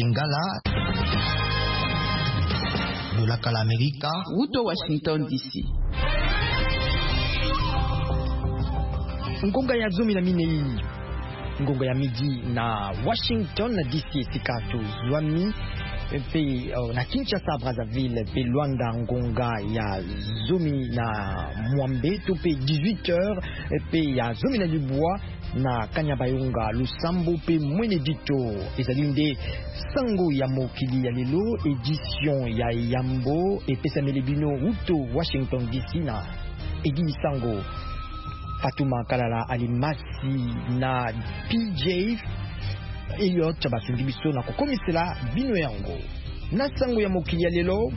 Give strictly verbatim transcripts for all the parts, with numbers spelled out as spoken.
Lingala de la Calamerika Uto Washington D C. Ngonga ya zumi na minei ngonga ya midi na Washington D C sikato zwami pe uh, na Kinshasa Brazzaville pe Luanda ngonga ya zumi na mwambe to pe dix-huit heures pe ya zumi na Dubois na Kanyabayonga Lusambo pe Mwenedito ezalinde sango ya mokili ya lelo edition ya Yambo e pesa melebino uto Washington D C na edi sango Fatuma Kalala Alimasi na P J Elliot basingi biso na kokomisela bino yango na sango ya mokili ya lelo.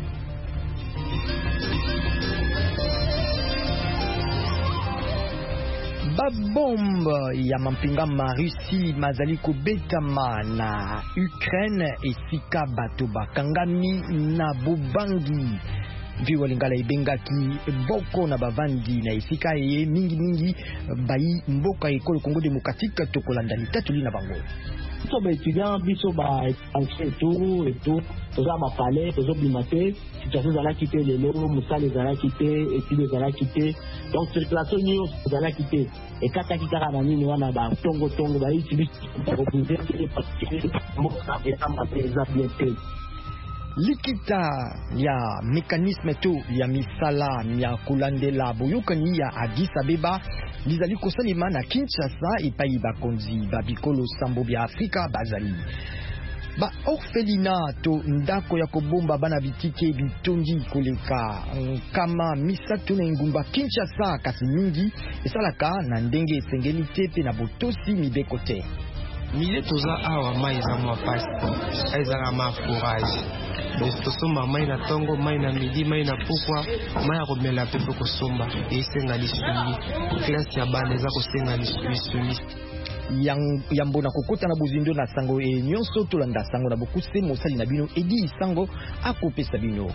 Babomba ya mampinga ma Russie mazali kobetama na Ukraine esika bato bakangami na bubangi viwa lingala ibengaki boko na bavandi na esika ye mingi mingi bayi mboka ekolo Congo Démocratique tokolanda litatu lina bango so ba étudiant biso ba entrée tout et tout toza ma palais tozo bimate situation zala kité lelo musale zala kité études zala kité donc circulation nyo zala kité et kata kitaka na nini wana ba tongo tongo ba utilise pour proposer les parties mboka et kama pesa bien fait likita ya mécanisme to ya misala ya kulandela boyokani ya Addis Abeba lizali kosalima na Kinshasa epai bakonzi babikolo sambo bya Afrika bazali ba orphelina to ndako ya kobomba bana bitike bitongi koleka kama misato na ngumba Kinshasa kasi mingi esalaka na ndenge esengeli te pe na botosi mibeko te mile toza awa mai za mwa pasi aizaka ma fourrage donc tosomba mai na tongo mai na midi mai na pokwa mai ya komela pe po kosomba esenga lisumi klase ya bana eza kosenga lisumi yambo na kokota na buzindo na sango e nyonso tolanda sango na bokuse mosali na bino edi sango akopesa bino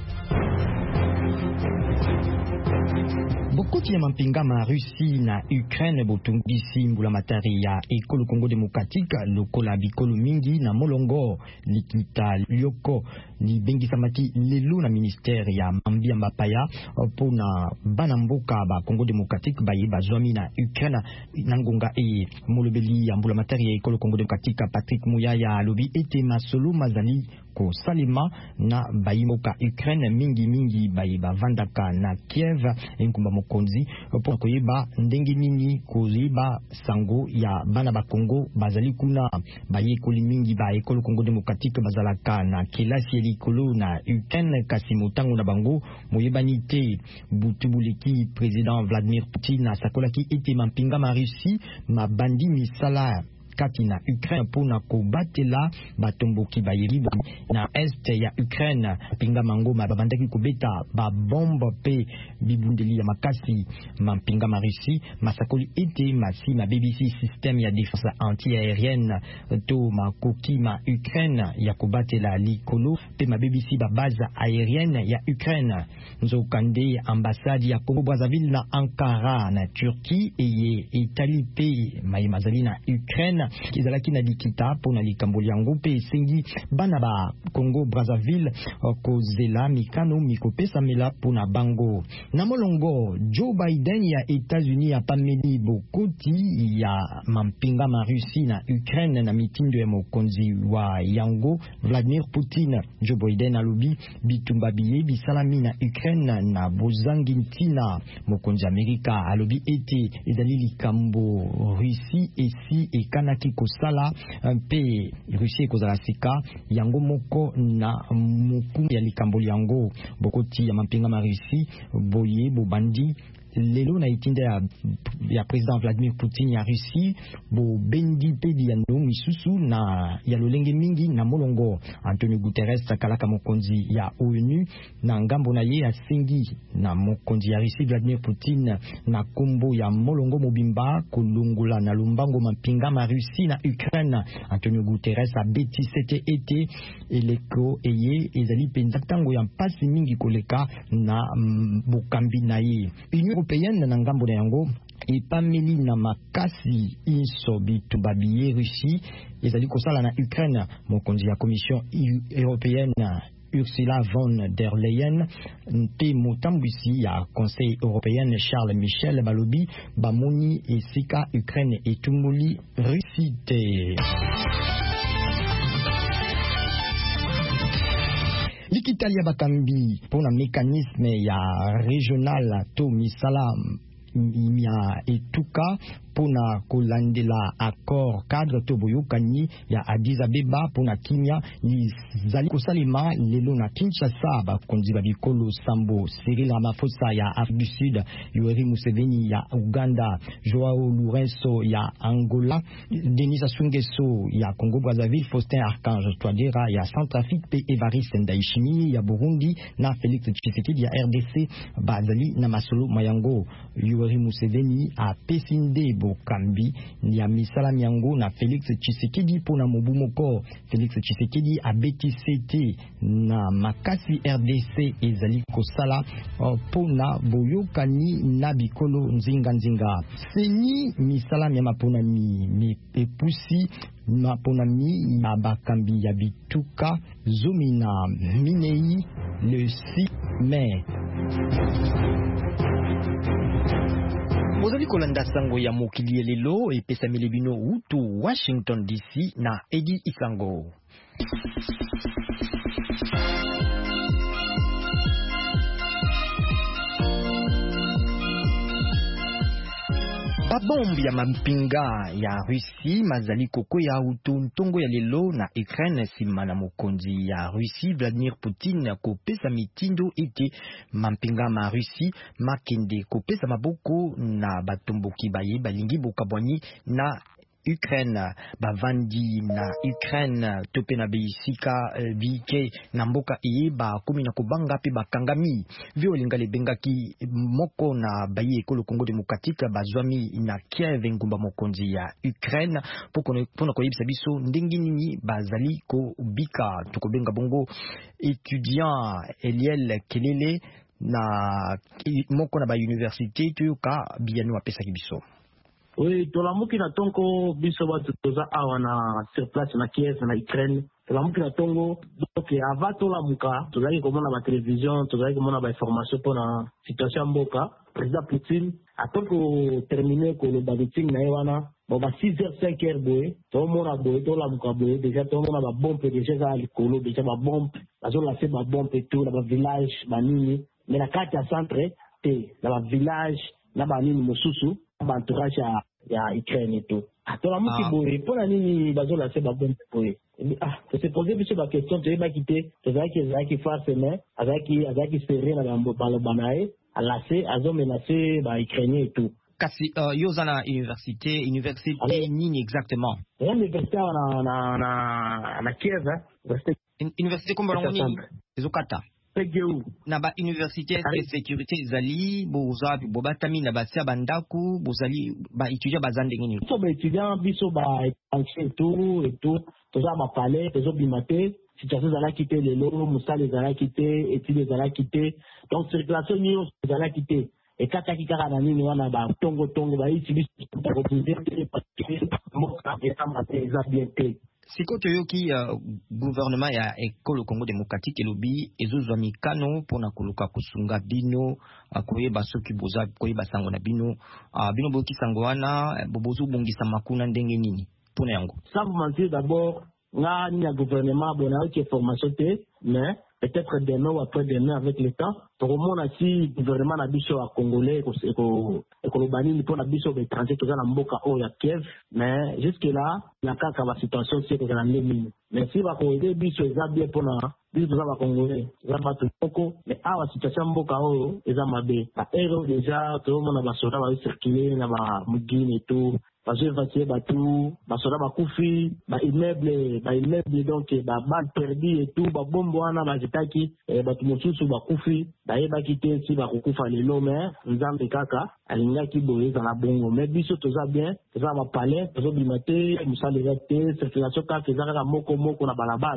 bokoti ya mampinga ma Russie na Ukraine botungisi mbula matari ya ekolo Congo Démocratique lokola bikolo mingi na molongo likita lioko li bengisa mati lelo na ministère ya Mambia Mbapaya pona bana mboka ba Congo Démocratique baye bazwami na Ukraine na ngonga e molobeli ya mbula matari ya ekolo Congo Démocratique Patrick Muyaya alobi ete masolo mazali ko salima na bayimoka Ukraine mingi mingi baye bavandaka na Kiev enkumba mokonzi pour koyeba ndenge nini koziba sango ya bana ba Congo bazali kuna baye koli mingi ba ekolo Congo Démocratique bazalaka na kelasi elikolo na Ukraine kasi motango na bango moyebani te butubuleki président Vladimir Poutine asakolaki ete mampinga ma Russie mabandi misala kati na Ukraine pona kobatela batomboki bayeli na este ya Ukraine pinga mango mabandaki kobeta ba bombe pe bibundeli ya makasi mampinga ma Russie masakoli ete masi ma B B C système ya défense anti-aérienne to makoki ma Ukraine ya kobatela likolo pe ma B B C ba base aérienne ya Ukraine nzokande ambassade ya Congo Brazzaville na Ankara na Turquie eye Italie pe maimazali na Ukraine kizalaki na likita pona likambo yango pe esengi bana ba Congo Brazzaville kozela mikano mikopesa mela pona bango na molongo Joe Biden ya États-Unis ya pameli bokoti ya mampinga ma Russie na Ukraine na mitindo ya mokonzi wa yango Vladimir Poutine. Joe Biden alobi bitumba biye bisalami na Ukraine na bozangi ntina mokonzi Amerika alobi ete ezali likambo Russie esi ekanaki kosala pe Russie kozala sika yango moko na moku ya likambo yango bokoti ya mampinga ma Russie boye bobandi lelo na itinda ya, ya président Vladimir Poutine ya Russie bo bendi pedi ya ndo misusu na ya lolenge mingi na molongo Antonio Guterres takalaka mokonzi ya ONU na ngambo na ye asengi na mokonzi ya Russie Vladimir Poutine na kombo ya molongo mobimba kolongola na lumbango mampinga ma Russie na Ukraine. Antonio Guterres abeti sete ete eleko eye ezali penza tango ya mpasi mingi koleka na bokambi na ye. Union européenne na ngambo na yango et pameli na makasi inso bitu babiye Russie ezali kosala na Ukraine. Mokonzi ya Commission européenne Ursula von der Leyen te motambwisi ya Conseil européen Charles Michel balobi bamoni esika Ukraine etumuli Russie te. Likitalia bakambi pona mécanisme ya régional to misala mia etuka pona kolandela accord cadre to boyokani ya Addis Abeba pona kimia ni zali kosalema lelo na Kinshasa bakonzi babikolo Sambo Cyril Ramaphosa ya Afrique du Sud, Yoweri Museveni ya Uganda, Joao Lourenço ya Angola, Denis Sassou Nguesso ya Congo Brazzaville, Faustin Archange Touadéra ya Centrafrique pe Evariste Ndayishimiye ya Burundi na Félix Tshisekedi ya R D C bazali na masolo mayango. Yoweri Museveni a pesinde bokambi ya misala miango na Félix Tshisekedi pona mobumoko. Félix Tshisekedi a betisete na makasi R D C ezali kosala uh, pona boyokani na bikolo nzinga nzinga. Seni misala miama pona mi, mi epusi mapona mi na bakambi ya bituka zomina minei le six mai. Bozali kolanda sango ya mokili lelo epesa milebino utu Washington D C na Edi Isango. Babombi ya mampinga ya Russie mazali koko ya utu ntongo ya lelo na Ukraine sima na mokonzi ya Russie Vladimir Putin kopesa mitindo ete mampinga ma Russie makende kopesa maboko na batomboki baye balingi bokabwani na Ukraine bavandi na Ukraine tope na bisika uh, bike na mboka iye ba komi na kobanga pe bakangami vio lingale bengaki moko na baye ekolo Congo Démocratique bazwami na Kiev ngumba mokonzi ya Ukraine poko pona koyebisa biso ndenge nini bazali ko bika tukobenga bongo étudiant Eliel Kelele na moko na ba université tuyoka biano apesa kibiso. Oui, tolamuki na tongo biso batu toza awa na sur place na Kiev na Ukraine. Tolamuki na tongo donc avant tolamuka tozali komona ba télévision, tozali komona ba information pona situation mboka. Président Poutine atoko terminer ko le meeting na wana bon ba six heures cinq heures boy to mona boy to lamuka boy déjà to mona ba bombe déjà za likolo déjà ba bombe bazo la fait ba bombe tout na ba village ba nini mais na kati ya centre te na ba village na ba nini mosusu ba entourage ya ya Ukraine et tout. Atola muki boy pona nini bazo la fait ba bombe boy. Ah, se poser biso ba question te ba quitter, te za ki za ki farce mais azaki azaki serrer na ba ba banae alasé azo menacé ba Ukraine et tout. Kasi uh, yozana université université allez, nini exactement? Université na na na na Kiev, université université komba ngoni ezokata. Pegeu na ba université de sécurité zali boza bobatami na basia bandaku bozali ba étudiant bazande ngini. So ba étudiant biso ba entrée tout et tout, toza ba palais, tozo bimate, situation zala quitter le loro, musale zala quitter, études zala quitter. Donc circulation ni zala quitter. Et kata kikara na nini wana ba tongo tongo ba étudier pour reposer parce que mo ka eta maté za bien té. Siko toyoki uh, gouvernement ya ekolo Congo Démocratique elobi ezozwa mikano pona koluka kusunga bino uh, koyeba soki boza koyeba sango na bino uh, bino boki sango wana bobozu bongisa makuna ndenge nini pona yango. Sans vous mentir d'abord nga ni ya gouvernement bona ok formation te mais peut-être demain ou après demain avec le temps pour mon asi gouvernement na biso a congolais eko eko lobani pour na biso étranger toza na mboka o ya Kiev mais jusque là na kaka ba situation c'est que na mine mais si ba ko aider biso za bien pour na biso toza ba congolais za ba toko mais awa situation mboka o eza mabe ba ero déjà to mona ba soda ba circuler na ba mugini et tout parce que va ba tout ba soda ba kufi ba immeuble ba immeuble donc ba balle perdue et tout ba bombo wana ba zitaki ba tumosusu ba kufi ba yeba kité si ba kufa lelo mais nzambe kaka alingaki boye za na bongo mais biso toza bien toza ba palais tozo bimate musale zate circulation ka fezaka moko moko na balabala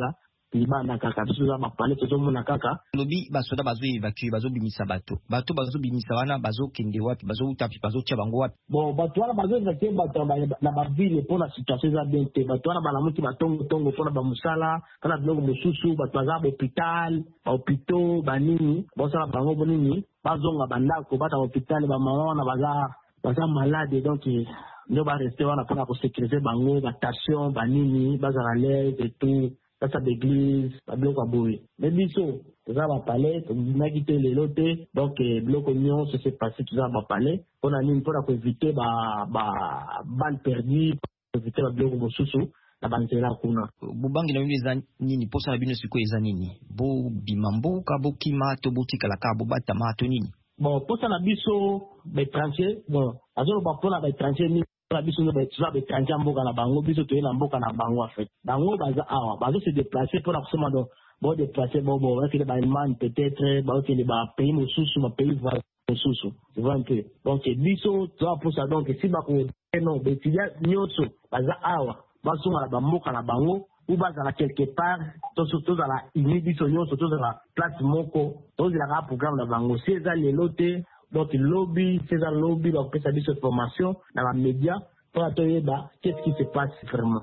libanda kaka biso za bapale tozomona kaka lobi basoda bazo évacue bazo bimisa bato bato bazo bimisa wana bazo kende wapi bazo utapi bazo tia bango wapi bon bato wana bazo évacue bato na bavile mpona situation eza bien te bato wana balamuki batongo tongo mpona bamusala kana biloko mosusu bato baza bahôpital bahôpitau banini bosala bango bonini bazonga bandako bata hôpital bamama wana baza baza malade donc nde bareste wana mpona kosécuriser bango batension banini bazala l'aise et tout kasa d'église babiloko ya boye me biso toza bapale tobimaki te lelo te donc biloko nyonso se passé toza bapale mpona nini mpona koevite babale perdu koevite babiloko mosusu na banzela kuna bobangi na bino eza nini mposa na bino sikoyo eza nini bobima mboka bokima to botikalaka bobatama to nini bon mposa na biso baétranger bon azoloba mpona baétranger nini na biso toza baétranger ya mboka na bango biso toye na mboka na bango en fait bango baza awa bazo se déplacer mpona kosoma do bodéplacer bobo bakende baallemagne peut-être bakende bapays mosusu bapays voisin mosusu tu vois un peu donc biso toza mposa donc si bakeno baétudia nyonso baza awa bazonga na bamboka na bango ou bazala quelque part tozala uni biso nyonso tozala place moko tozelaka programme na bango si eza lelo te donc lobby c'est un lobby donc ça dit cette formation dans la média pour atoyeba qu'est-ce qui se passe vraiment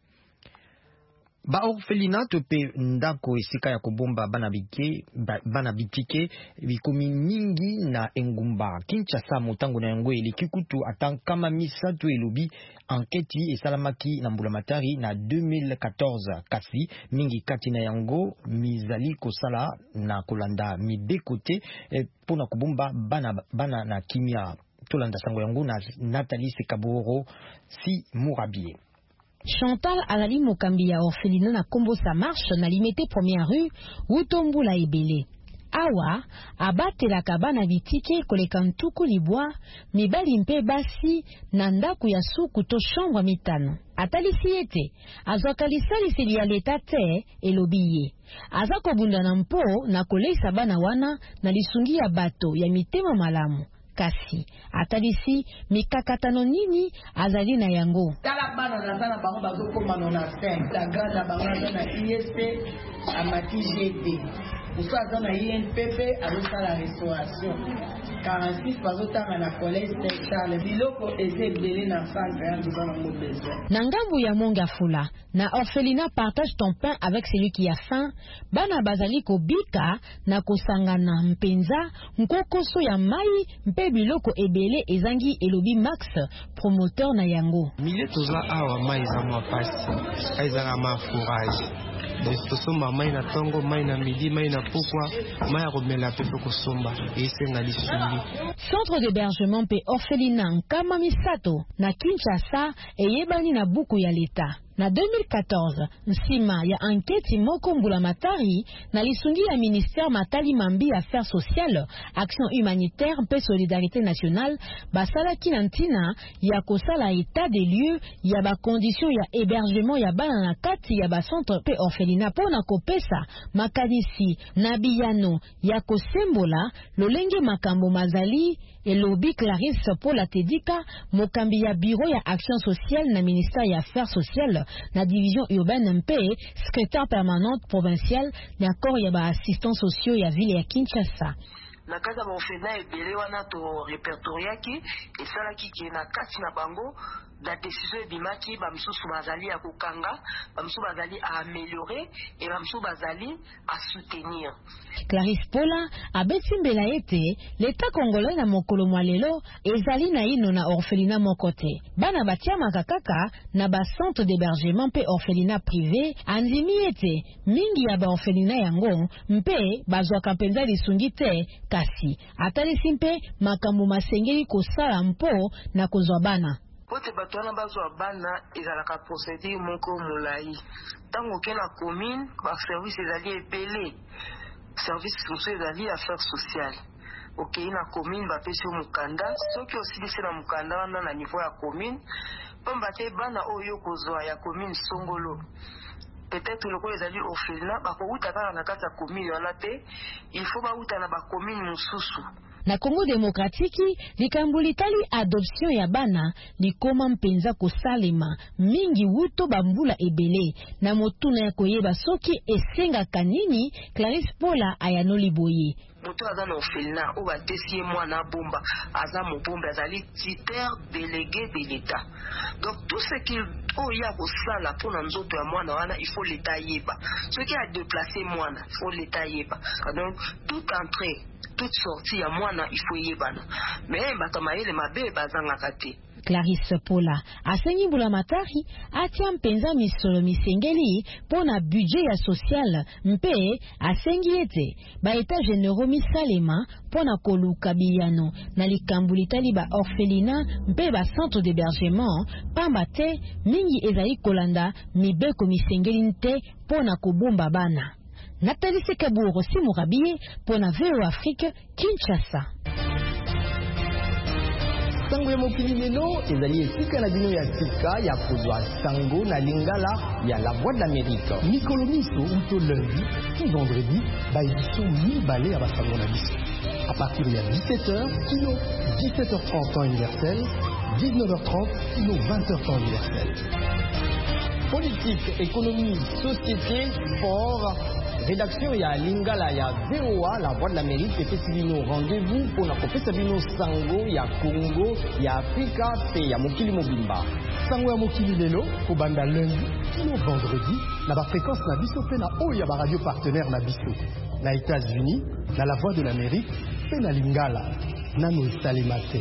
ba orphelinat pe ndako esika ya kobomba bana bike bana bitike bikomi mingi na engumba Kinshasa motango na yango eleki kutu atankama misatu elobi enquête esalamaki na mbulamatari na deux mille quatorze kasi mingi kati na yango mizali kosala na kolanda mibeko te pona kobomba bana bana na kimia tolanda sango yango na Nathalie Sekaboro si Mourabie. Chantal azali mokambi ya orphelinat na kombo sa marche na limete première rue Utombula ebele. Awa abatelaka bana bitike koleka ntuku libwa mibali mpe basi na ndaku ya suku to chambre mitano. Atalisi ete azwaka lisaliseli ya leta te elobi ye. Aza kobunda na mpo na koleisa bana wana na lisungi ya bato ya mitema malamu. Kasi atalisi mikakatano nini azali na yango tala bana na sana bango bazokoma na cinq la grande na bango na I S P amati G D uso azana I N P P alosala restauration quarante-six bazotanga na collège Saint-Charles biloko ezebele na centre ya ndikana mobeza na ngambu ya Mongafula na orphelinat partage ton pain avec celui qui a faim bana bazali kobika na kosangana mpenza nkokoso ya mai mpe biloko ebele ezangi elobi Max promoteur na yango mile toza awa mai za mwa pasi aizanga ma fourrage donc tosomba mai na tongo mai na midi mai na pokwa mai ya komela pe pe kosomba esenga lisungi centre d'hébergement pe orphelinat nkama misato na Kinshasa eyebani na buku ya leta na deux mille quatorze nsima ya enquête moko mbulamatari na lisungi ya ministère Matali Mambi affaires sociales action humanitaire mpe solidarité nationale basalaki na ntina ya kosala état des lieux ya ba conditions ya hébergement ya bana na kati ya ba centre pe orphelinat pona kopesa makanisi na biyano ya kosembola lolenge makambo mazali elobi Clarisse Paula Tedika mokambi ya bureau ya action sociale na ministère ya affaires sociales na division urbaine mpe secrétaire permanente provinciale na corps ya ba assistants sociaux ya ville ya Kinshasa na kaza ba orphelinat ebele wana to répertoriaki esalaki ke na kati na bango la décision ebimaki bamisusu bazali ya kokanga bamisusu bazali à améliorer et bamisusu bazali à soutenir. Clarisse Paula abeti mbela ete l'État congolais na mokolo mwa lelo ezali na ino na orphelinat moko te bana batiamaka kaka na ba centre d'hébergement mpe orphelinat privé andimi ete mingi ya ba orphelinat yango mpe bazwaka mpenza lisungi te kasi atalisi mpe makambo masengeli kosala mpo na kozwa bana pote bato wana bazwa bana ezalaka procédure moko molai ntango oke na commune baservice ezali ebele service mosusu ezali affaires sociales okei na commune bapesi yo mokanda soki osilisi na mokanda wana na niveau ya commune pamba te bana oyo kozwa ya commune songolo peut-être lokola ezali orphelinat bakouta kaka na kati ya commune wana te il faut bauta na bacommune mosusu Na Congo Demokratiki likambulitali adoption ya bana likoma mpenza kosalema mingi wuto bambula ebele na motuna ya koyeba soki esenga kanini. Clarisse Pola ayanoli boye moto aza na orphelinat oyo batesi ye mwana abomba aza mobombe azali titulaire délégué de l'État. Donc tout ce qui oyo ya kosala mpona nzoto ya mwana wana il faut l'État yeba soki adeplace mwana il faut l'État yeba. Donc toute entrée toute sortie ya mwana il faut yebana mais bato mayele mabe bazangaka te. Clarisse Pola asengi Mbulamatari atia mpenza misolo misengeli pona budget ya social mpe asengi ete ba état généraux misalema pona koluka biyano na likambulitali ba orphelinat mpe ba centre d'hébergement pamba te mingi ezali kolanda mibeko misengeli nte pona kobomba bana. Nathalie Sekaburo Simurabie pona V O Afrique Kinshasa. Sango ya mokili lelo ezali esika na bino ya sika ya kozwa sango na lingala ya la voix de l'Amérique. Mikolo miso uto lundi puis vendredi ba édition mibale ya basango na biso. À partir de dix-sept heures kilo dix-sept heures trente temps universel, dix-neuf heures trente kilo vingt heures temps universel. Politique, économie, société, sport. Rédaction ya lingala ya V O A la voix de l'Amérique epesi bino rendez-vous pona kopesa bino sango ya Congo ya Afrika pe ya mokili mobimba. Sango ya mokili lelo kobanda lundi kino vendredi na ba fréquence na biso pe na oyo ya ba radio partenaire na biso na États-Unis na la voix de l'Amérique pe na lingala nano esalema te.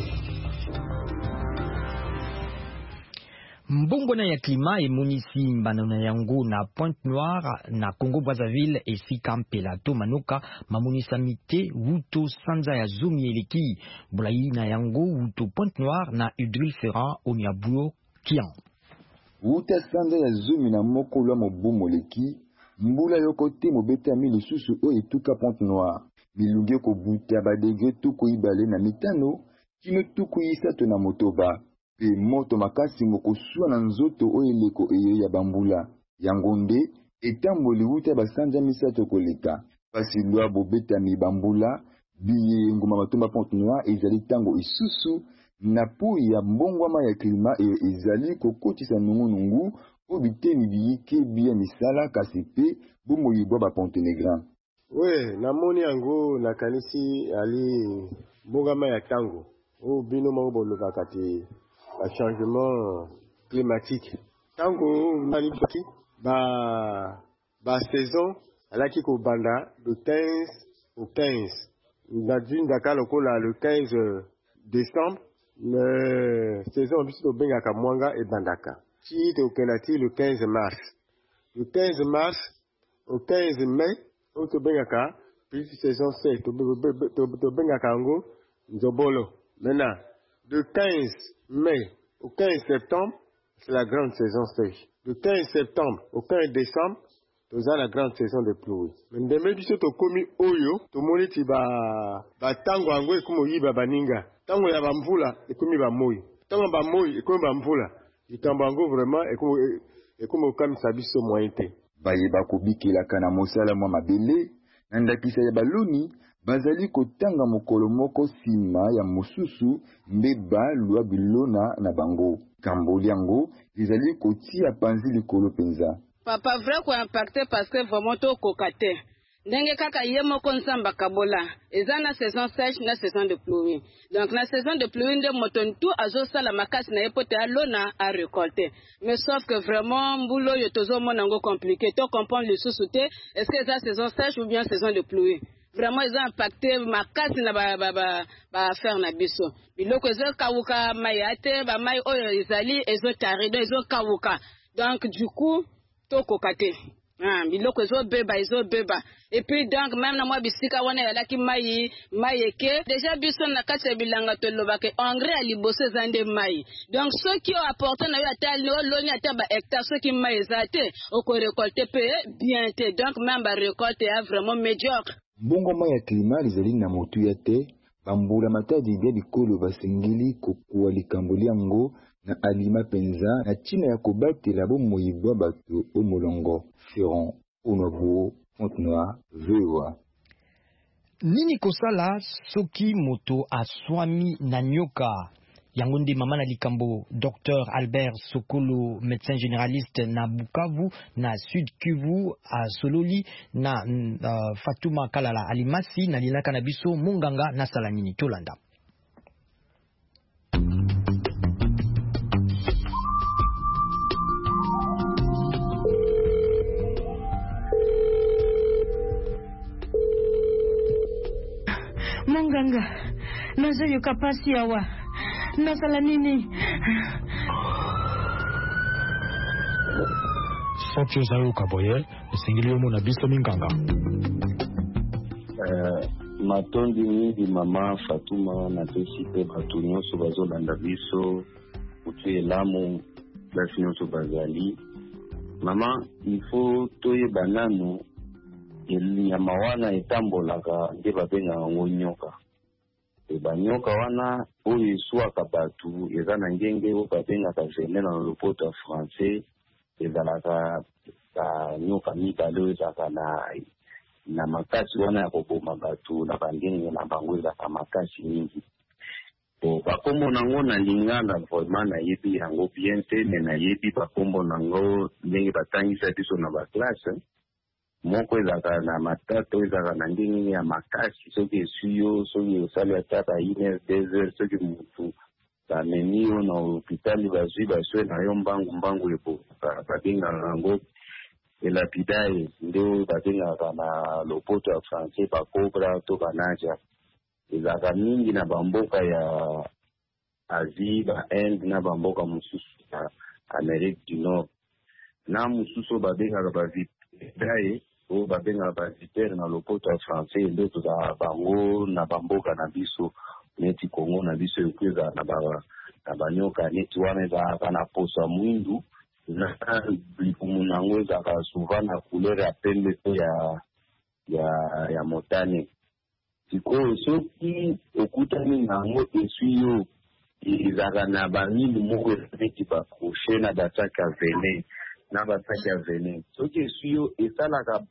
Mbongo na ya klima emonisi mbana yango na Pointe-Noire na Congo Brazzaville esika mpela to manuka mamonisa mite wuto sanza ya zomi eleki bulai na yango wuto Pointe-Noire na Udril Ferrand Oniabuo Kian. Wuta sanza ya zomi na moko lwa mobumo leki mbula yokote mobeta mi lisusu o etuka Pointe-Noire milunge ko buta ba degre tuko ibale na mitano kino tuko isato na motoba. Pe moto makasi mokosua na nzoto oyeleko eyo ya bambula yangonde etamboli wuta basanja misato koleka pasi lwa bobeta mi bambula biye ngoma matomba Pointe-Noire ezali tango isusu na po ya mbongwama ya klima eyo ezali kokotisa nungu-nungu po biteni biyike biya misala kasi pe bomoyibwa ba Pontenegra. We namoni yango nakanisi ali mbongwama ya tango o bino mo bolobaka te le changement climatique. Tango nani baki ba ba saison alaki ko banda de quinze au quinze. Na d'une Dakar lokola le quinze décembre, le saison biso benga ka mwanga e bandaka. Ci to kenati le quinze mars. Le quinze mars au quinze mai, on to benga ka puis saison sept to to benga ka ngo nzobolo. Maintenant de quinze mai au quinze septembre, c'est la grande saison sèche. De quinze septembre au quinze décembre, c'est la grande saison de pluie. Mais ndeme biso to komi oyo, to moni ti ba ba tango ango ekomo yiba baninga. Tango ya bamvula ekomi ba moyi. Tango ba moyi ekomi ba mvula. Likambo ango vraiment ekomo ekomo kamisa biso moyen te. Bayeba kobikela kana mosala mwa mabele, na ndakisa ya baloni bazali kotanga mokolo moko sima ya mosusu mbeba lwa bilona na bango kamboli yango ezali kotia panzi likolo penza. Papa vrai ko impacté parce que vraiment to kokate ndenge kaka ye moko nsamba kabola eza na saison sèche na saison de pluie. Donc na saison de pluie nde moton tout azo sala makasi na epote alona a récolter. Mais sauf que vraiment mbulo yo tozo monango compliqué to comprendre le sous-souté est-ce que c'est saison sèche ou bien saison de pluie. Vraiment ils ont impacté ma casse na ba ba ba, ba faire na biso biloko ezo kawuka mayate ba mai oyo ezali ezo tarido ezo kawuka donc du coup to kokate ah biloko ezo beba ezo beba et puis donc même na moi bisika wana ya laki mai mayeke déjà biso na kati bilanga to lobake engrais ali bosse zande mai donc ceux qui ont apporté na yo atal no loni ata ba hectare ceux qui mai ezate o ko récolter pe bien te donc même ba récolte est vraiment médiocre. Mbongoma ya klima lizali na motu ya te bambula matadi bia bikolo basengeli kokuwa likambo liango na alima penza na china ya kobatela bomoyibwa bato omolongo Ferrand Oniabuo Pointe-Noire V O A. Nini kosala soki moto aswami na nyoka? Yango nde mama na likambo Docteur Albert Sokolo, médecin généraliste na Bukavu na Sud Kivu a Sololi na uh, Fatuma Kalala Alimasi na linaka na biso munganga na salanini tolanda. Munganga nazo yoka pasi yawa nasala nini? Soki ozayoka boye esengeli omona biso minganga. Uh, matondi mingi mama Fatuma na pesi pe bato nyonso bazolanda biso kutu elamu plasi nyonso bazali. Mama ifo toyeba nanu nyama wana etambolaka nde babenga yango nyoka. E banyoka wana oyo eswaka batu eza na ngenge oyo babengaka venin na lopoto ya français, ezalaka banyoka mibale oyo ezalaka na na makasi wana ya koboma batu na bangenge na bango ezalaka makasi mingi. Po bakombo nango na lingala vraiment nayebi yango bien te, me nayebi bakombo nango ndenge batangisa biso na baklase. Moko ezaka na matato ezaka na ndenge ya makasi soki esuyo soki osali ata ba ine desert soki mutu bamemi yo na hôpital bazwi baswe na yo mbangu mbangu ebo babengaka yango elapidae nde babengaka na lopoto ya français bakobra to banaja. Ezaka mingi na bamboka ya Asie ba Inde na bamboka mosusu ya Amérique du Nord na mosusu babengaka bavidae o babenga bazipere na lopoto ya français nde toza bango na bamboka na biso neti Kongo na biso ekweza na ba na banyoka neti wana ezalaka na posa mwindu na likumu nango ezalaka souvent na couleur ya pembe to ya ya ya motane. Sikoyo soki okutani nango esui yo ezalaka na bamili moko neti bakrochet na basaki ya venin na basaki ya venin. Soki esui yo esalaka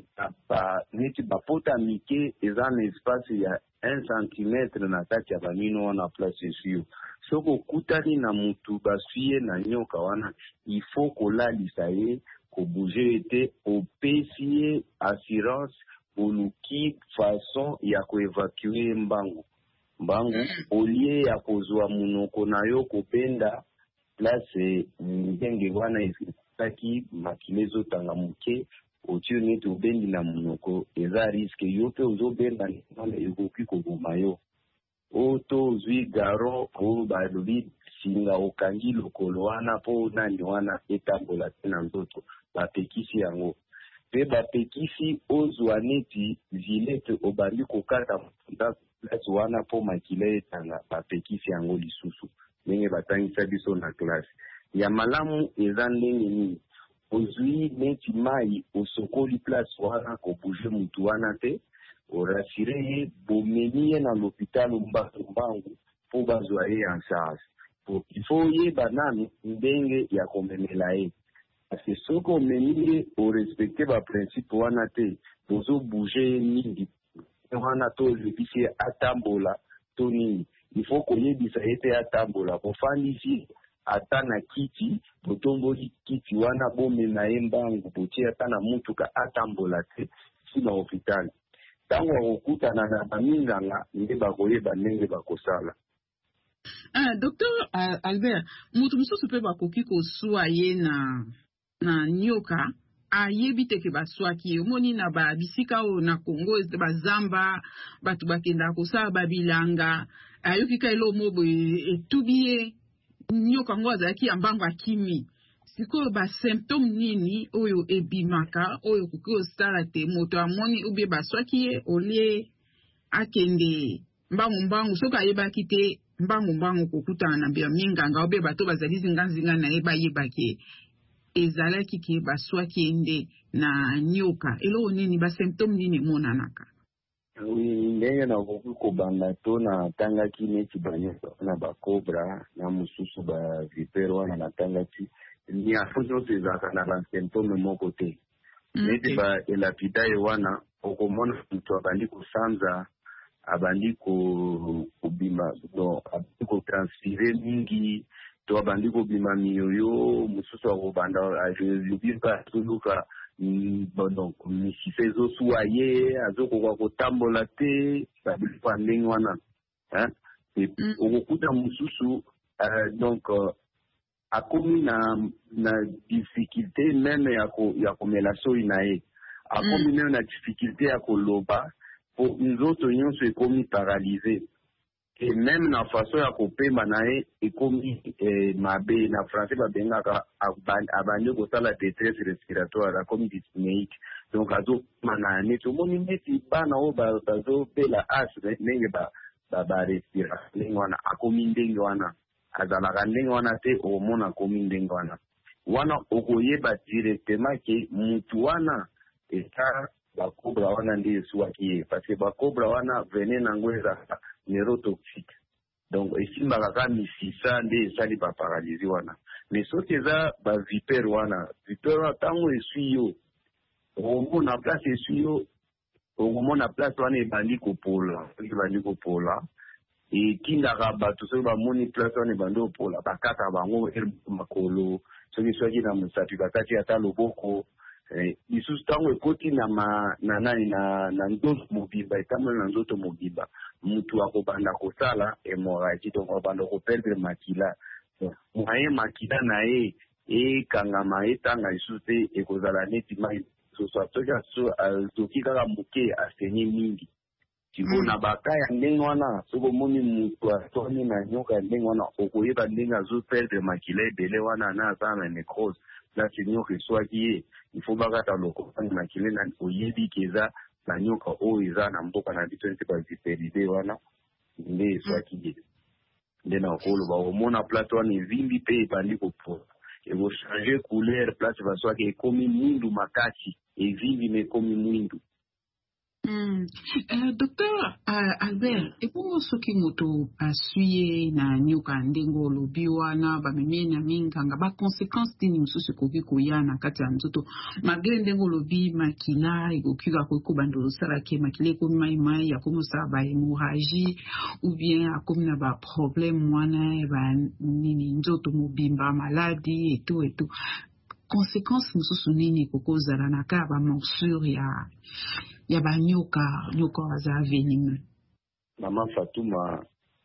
ba neti bapota mike eza na espace ya un centimètre na kati ya banino wana place esio. Soki okutani na mutu basuye na nyoka wana ifo kolalisa ye kobouge ete opesi ye assurance oluki façon ya koevacue mbangu mbangu olie ya kozwa munoko na yo kopenda place ndenge wana ezaki makile ezotanga muke otio neti obendi na munoko eza riske yo pe ozobenda nana ekoki koboma yo. O to ozwi garo o balobi singa okangi lokolo wana po nani wana etambola te na nzoto bapekisi yango. Pe bapekisi ozwa neti zilete obandi kokata munda place wana po makile etanga bapekisi yango lisusu. Ndenge batangisa biso na klase. Ya malamu eza ndenge nini? Ozwi neti mai osokoli place wana kobouge mutu wana te, orasire ye bomeni ye na l'hôpital mbangu mbangu po bazwa ye en charge. Po ifo ye banani ndenge ya komemela ye. Parce soki omeni ye orespecte ba principe wana te, bozo bouge ye mingi wana to lebisi ye atambola to nini. Ifo koyebisa ye te atambola bofandisi ata na kiti botomboli kiti wana bomema ye mbangu botie ata na mutuka atambola te si na hôpital. Tango akokutana na baminganga nde bakoyeba ndenge bakosala. Ah, Docteur uh, Albert, mutu mosusu mpe bakoki koswa ye na na nyoka ayebi te ke baswaki ye. Omoni na babisika oyo na Congo bazamba bato bakenda kosala babilanga ayoki ka elo mobo etubi ye nyoka ngo azalaki ya mbangu akimi. Sikoyo ba symptôme nini oyo ebimaka oyo koki osala te moto amoni ubie baswaki ye olie akende mbangu mbangu soki ayebaki te mbangu mbangu kokutana na bia minganga obe bato bazali zinga-zinga na ye bayebaki ezalaki ke baswaki ende na nyoka. Elo nini ba symptôme nini monanaka? Oui, ndenge na koki kobanda to na tangaki neti banyoka na bakobra na mosusu bavipere wana na tangaki ni afo nyonso ezalaka na basymptôme moko te. Neti baelapidae wana okomona mutu abandi kosanza abandi kobima no abandi kotranspire mingi to abandi kobima miyoyo mosusu akobanda alobika toluka donc misisa ezosuwa ye azokoka kotambola te babiloko ya ndenge wana okokuta mosusu donc akomi na na difficulté meme ya komela soi na ye akomi meme na difficulté ya koloba po nzoto nyonso ekomi paralysé et même na façon ya kopemba na ye ekomi mabe na français babengaka abandi kosala détresse respiratoire akomi dyspnéique donc azokoma na neti omoni neti bana oyo bazopela asthme ndenge barespira ndenge wana akomi ndenge wana azalaka ndenge wana te omona akomi ndenge wana wana okoyeba directement ke mutu wana esa bakobra wana nde esuwaki ye parce que bakobra wana vene nango ezaka neurotoxique donc esimbaka ka misisa nde esali baparalysie wana mais soki eza bavipere wana vipere wana ntango esui yo okomona place esui yo okomona place wana ebandi kopola ebandi kopola etindaka bato soki bamoni place wana ebandi kopola bakata bango makolo soki soki na mosapi bakati ata loboko lisusu ntango ekoti na nani na nzoto mobimba etamoli na nzoto mobimba mutu akobanda kosala hémorragie donc akobanda koperdre makila moye makila na ye ekangama etanga lisusu te ekozala neti mai soso soki kaka moke asenye mingi siko na baka ya ndenge wana soki omoni mutu atoni na nyoka ya ndenge wana okoyeba ndenge azoperdre makila ebele wana na aza na nécrose place nyoka eswaki ye ifo bakata lokota makila na oyebi ke eza na nyoka oyo eza na mboka na biso nti baviperize wana nde eswaki ye nde na okoloba omona place wana evimbi mpe ebandi kopola ekochange couleur place baswaki ekomi mwindu makasi evimbi me ekomi mwindu. Mm. Uh, Docteur uh, Albert, epo soki moto asuye na nyoka ndenge olobi wana bamemi na minganga ba conséquences tini mosusu ekoki koya na kati ya nzoto malgré ndenge olobi makila ekoki ko banda osala ke makila ekomi mai mai akomi osala ba hémorragie ou bien akomi na ba problème wana ba nini nzoto mobimba maladie et tout et tout. Conséquences mosusu nini kokozala na ka ba morsure ya ya ba nyoka nyoka za venime. Mama Fatuma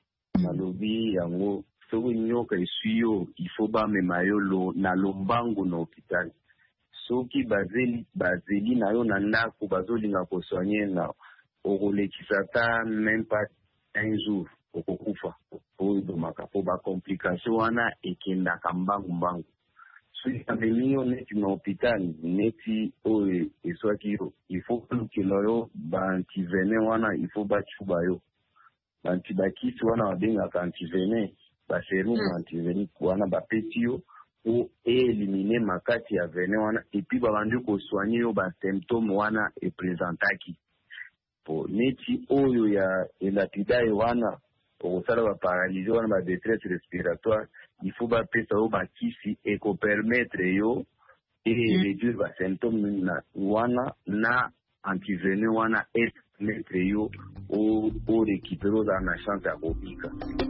nalobi yango soki nyoka esuyo ifo bamema yo lo na lombangu na hôpital soki bazeli bazeli na yo na ndako bazolinga kosoigner na okolekisa ta même pas un jour okokufa po domaka po ba complication wana ekendaka mbangu mbangu. Soki amemi yo neti na hôpital neti oyo eswaki yo ifo kulukela yo baantivene wana ifo bachuba yo bantibakisi wana babengaka antivene baserum antivene wana bapesi yo po elimine makati ya vene wana epi babandi kosoigne yo basymptome wana epresentaki po neti oyo ya elatidae wana okosala baparalysie wana badétresse respiratoire il faut bapesa yo bakisi ekopermettre yo e réduire basymptome na wana na antivene wana epermettre yo o récupérer ozala na chance ya kobika.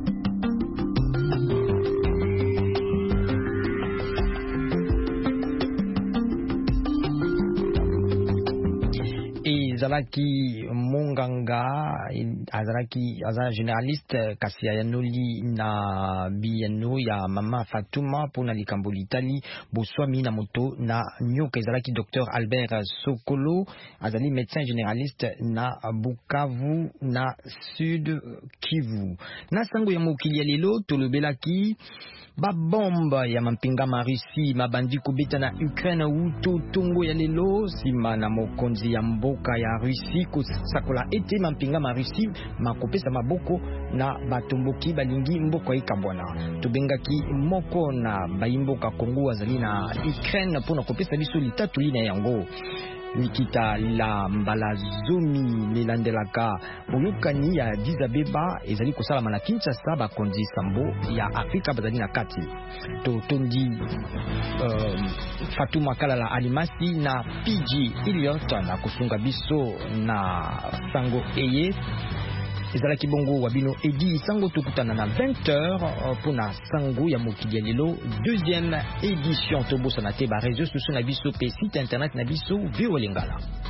Azalaki monganga azalaki aza généraliste kasi ayanoli na biyano ya mama Fatuma pona likambo litali boswami na moto na nyoka azalaki docteur Albert Sokolo azali médecin généraliste na Bukavu na Sud Kivu. Na sango ya mokili ya lelo tolobelaki ba bomba ya mampinga ma Russie mabandi kobeta na Ukraine uto tongo ya lelo sima na mokonzi ya mboka ya Russie kosakola ete mampinga ma Russie makopesa maboko na batomboki balingi mboka ikabwana tobengaki moko na bayimboka Kongo azali na Ukraine pona kopesa biso litatu lina yango Nikita la mbala zomi lelandelaka boyokani ya Addis Abeba ezali kosalama na Kinshasa bakonzi sambo ya Afrika bazali na kati to tondi um, Fatuma Kalala Alimasi na P G Elliot na kusunga biso na sango eye ezala kibongo wabino edi sango tokutana na vingt heures pour na sango ya mokili lelo deuxième édition tobosa na te ba réseaux sociaux na biso pe site internet na biso Vio Lingala.